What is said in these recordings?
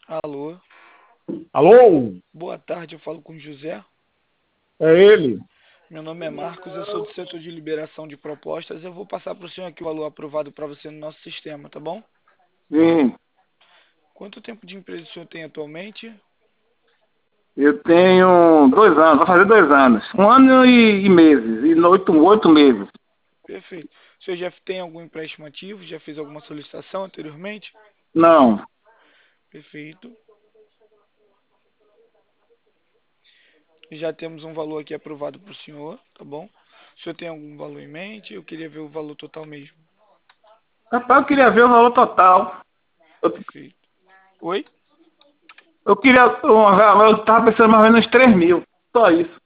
Alô, Alô? boa tarde, eu falo com o José. É ele? Meu nome é Marcos, eu sou do setor de liberação de propostas. Eu vou passar para o senhor aqui o valor aprovado para você no nosso sistema, tá bom? Sim, Quanto tempo de empresa o senhor tem atualmente? eu tenho 2 anos, vai fazer 2 anos. 1 ano e meses, e 8 meses. Perfeito. O senhor já tem algum empréstimo ativo? Já fez alguma solicitação anteriormente? Não, Perfeito. Já temos um valor aqui aprovado para o senhor, tá bom? O senhor tem algum valor em mente? Eu queria ver o valor total mesmo. rapaz, eu queria ver o valor total. Eu, Perfeito. Oi? eu queria, eu tava pensando mais ou menos uns 3 mil, só isso.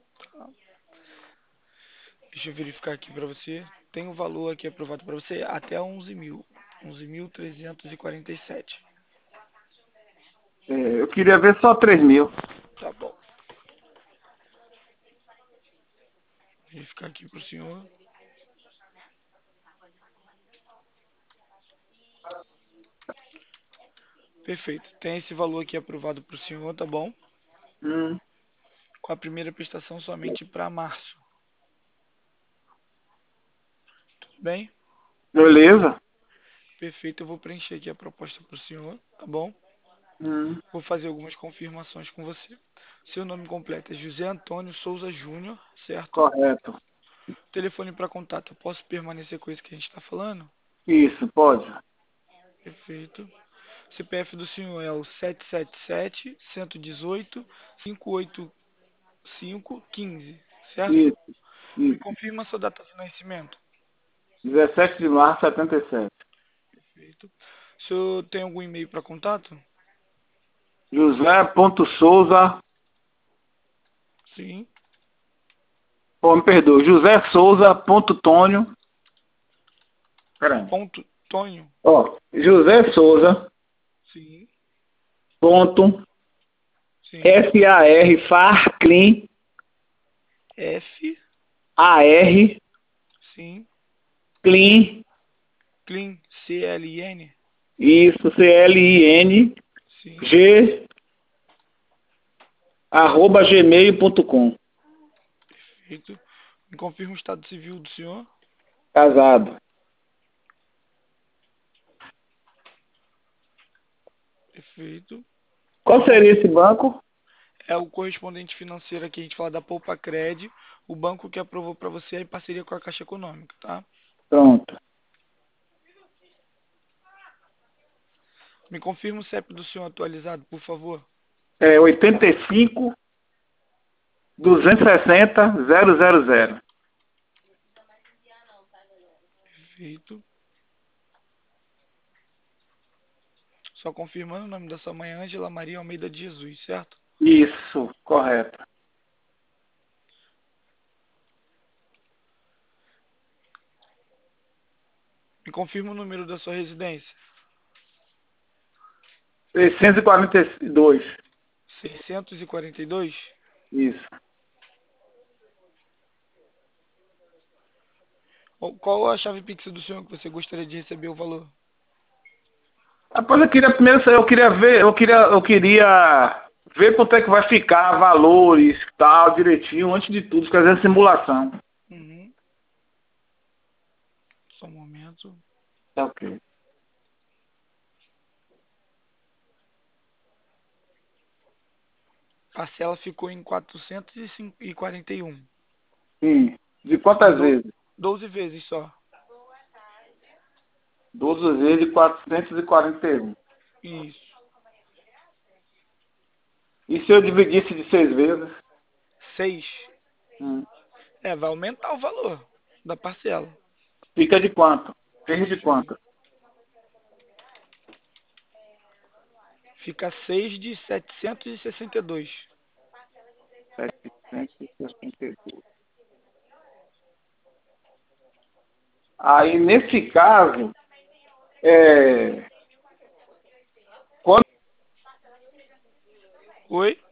Deixa eu verificar aqui para você. Tem um valor aqui aprovado para você até 11 mil. 11.347. Eu queria ver só 3 mil. Tá bom. Verificar aqui para o senhor. Perfeito. Tem esse valor aqui aprovado para o senhor, tá bom? Hum, Com a primeira prestação somente para março. Tudo bem? beleza? Perfeito. Eu vou preencher aqui a proposta para o senhor, tá bom? Hum, Vou fazer algumas confirmações com você. Seu nome completo é José Antônio Souza Júnior, certo? correto. Telefone para contato. Eu posso permanecer com isso que a gente está falando? Isso, pode. Perfeito. CPF do senhor é o 777-118-585-15, certo? Isso, Me isso. confirma a sua data de nascimento. 17 de março de 77. Perfeito. O senhor tem algum e-mail para contato? José.souza, Sim. me perdoa, José Souza.tônio, peraí. Ponto Tonho. Ó, José Souza, Sim. ponto, Sim. FAR, FAR, CLIN, F. AR, Sim. CLIN, Clean. CLN. isso, CLIN, Sim. G, arroba gmail.com. Perfeito. Me confirma o estado civil do senhor. Casado. Perfeito. Qual Me seria confirma. esse banco? É o correspondente financeiro aqui, a gente fala da Poupa Cred, o banco que aprovou para você é em parceria com a Caixa Econômica, tá? Pronto. Me confirma o CEP do senhor atualizado, por favor. É 85 260 000. Perfeito. Só confirmando o nome da sua mãe, Ângela Maria Almeida de Jesus, certo? Isso, correto. Me confirma o número da sua residência. 642. 642. Isso. Qual a chave Pix do senhor que você gostaria de receber o valor? Rapaz, eu queria primeiro, eu queria ver, eu queria ver quanto é que vai ficar, valores, tal, direitinho, antes de tudo, fazer a simulação. Uhum. Só um momento. Tá ok. Parcela ficou em 441. Sim. De Em quantas vezes? 12 vezes só. 12 vezes 441. Isso. E se eu dividisse de 6 vezes? 6. Hum. É, vai aumentar o valor da parcela. Fica de quanto? Fica de Deixa eu ver. quanto? Fica 6 de 762. 762. Aí, nesse caso, é, quando Oi?